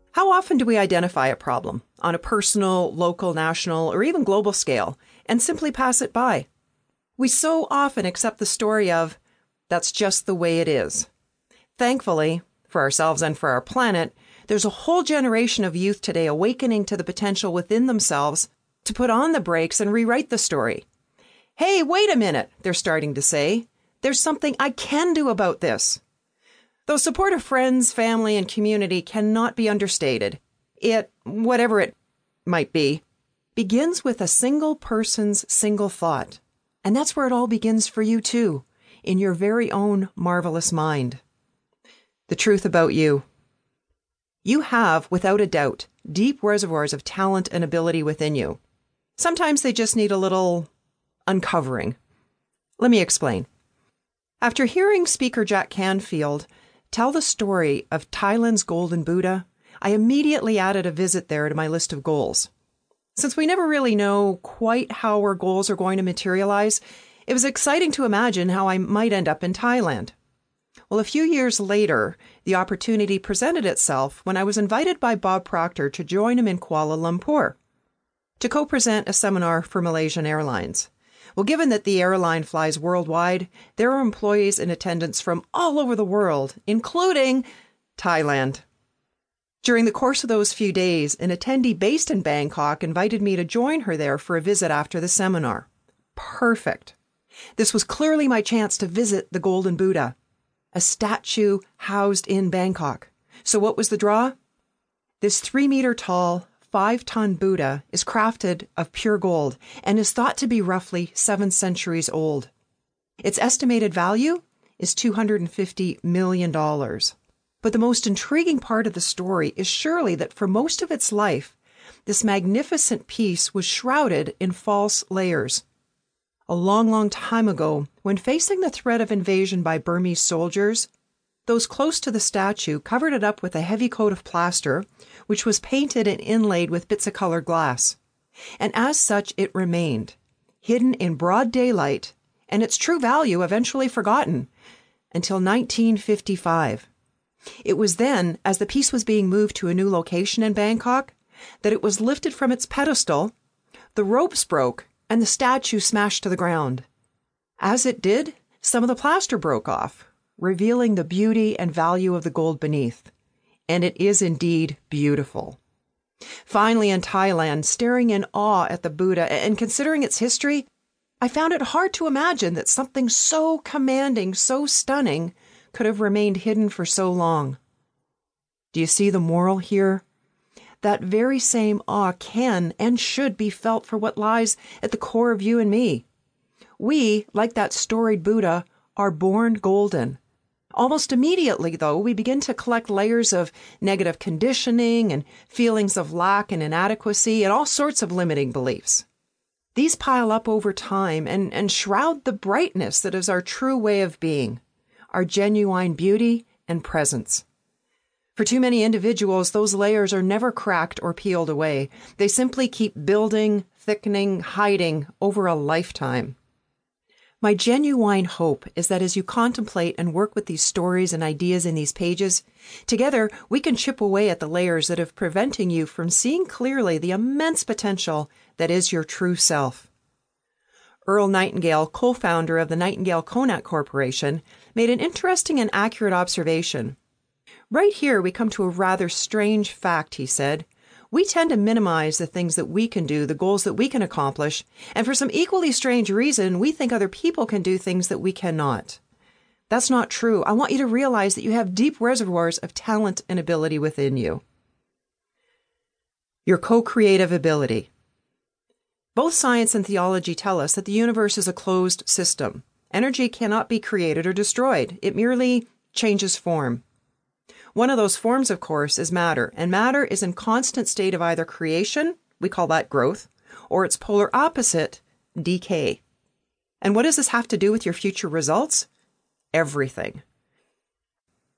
How often do we identify a problem on a personal, local, national, or even global scale and simply pass it by? We so often accept the story of, that's just the way it is. Thankfully, for ourselves and for our planet, there's a whole generation of youth today awakening to the potential within themselves to put on the brakes and rewrite the story. Hey, wait a minute, they're starting to say. There's something I can do about this. Though support of friends, family, and community cannot be understated, it, whatever it might be, begins with a single person's single thought. And that's where it all begins for you too, in your very own marvelous mind. The truth about you. You have, without a doubt, deep reservoirs of talent and ability within you. Sometimes they just need a little uncovering. Let me explain. After hearing speaker Jack Canfield tell the story of Thailand's Golden Buddha, I immediately added a visit there to my list of goals. Since we never really know quite how our goals are going to materialize, it was exciting to imagine how I might end up in Thailand. Well, a few years later, the opportunity presented itself when I was invited by Bob Proctor to join him in Kuala Lumpur to co-present a seminar for Malaysian Airlines. Well, given that the airline flies worldwide, there are employees in attendance from all over the world, including Thailand. During the course of those few days, an attendee based in Bangkok invited me to join her there for a visit after the seminar. Perfect. This was clearly my chance to visit the Golden Buddha, a statue housed in Bangkok. So what was the draw? This 3-meter-tall, 5-ton Buddha is crafted of pure gold and is thought to be roughly 7 centuries old. Its estimated value is $250 million. But the most intriguing part of the story is surely that for most of its life, this magnificent piece was shrouded in false layers. A long, long time ago, when facing the threat of invasion by Burmese soldiers, those close to the statue covered it up with a heavy coat of plaster, which was painted and inlaid with bits of colored glass. And as such, it remained, hidden in broad daylight, and its true value eventually forgotten, until 1955. It was then, as the piece was being moved to a new location in Bangkok, that it was lifted from its pedestal, the ropes broke, and the statue smashed to the ground. As it did, some of the plaster broke off, revealing the beauty and value of the gold beneath. And it is indeed beautiful. Finally, in Thailand, staring in awe at the Buddha and considering its history, I found it hard to imagine that something so commanding, so stunning, could have remained hidden for so long. Do you see the moral here? That very same awe can and should be felt for what lies at the core of you and me. We, like that storied Buddha, are born golden. Almost immediately, though, we begin to collect layers of negative conditioning and feelings of lack and inadequacy and all sorts of limiting beliefs. These pile up over time and shroud the brightness that is our true way of being, our genuine beauty and presence. For too many individuals, those layers are never cracked or peeled away. They simply keep building, thickening, hiding over a lifetime. My genuine hope is that as you contemplate and work with these stories and ideas in these pages, together we can chip away at the layers that are preventing you from seeing clearly the immense potential that is your true self. Earl Nightingale, co-founder of the Nightingale-Conant Corporation, made an interesting and accurate observation. Right here we come to a rather strange fact, he said. We tend to minimize the things that we can do, the goals that we can accomplish, and for some equally strange reason, we think other people can do things that we cannot. That's not true. I want you to realize that you have deep reservoirs of talent and ability within you. Your co-creative ability. Both science and theology tell us that the universe is a closed system. Energy cannot be created or destroyed. It merely changes form. One of those forms, of course, is matter, and matter is in constant state of either creation, we call that growth, or its polar opposite, decay. And what does this have to do with your future results? Everything.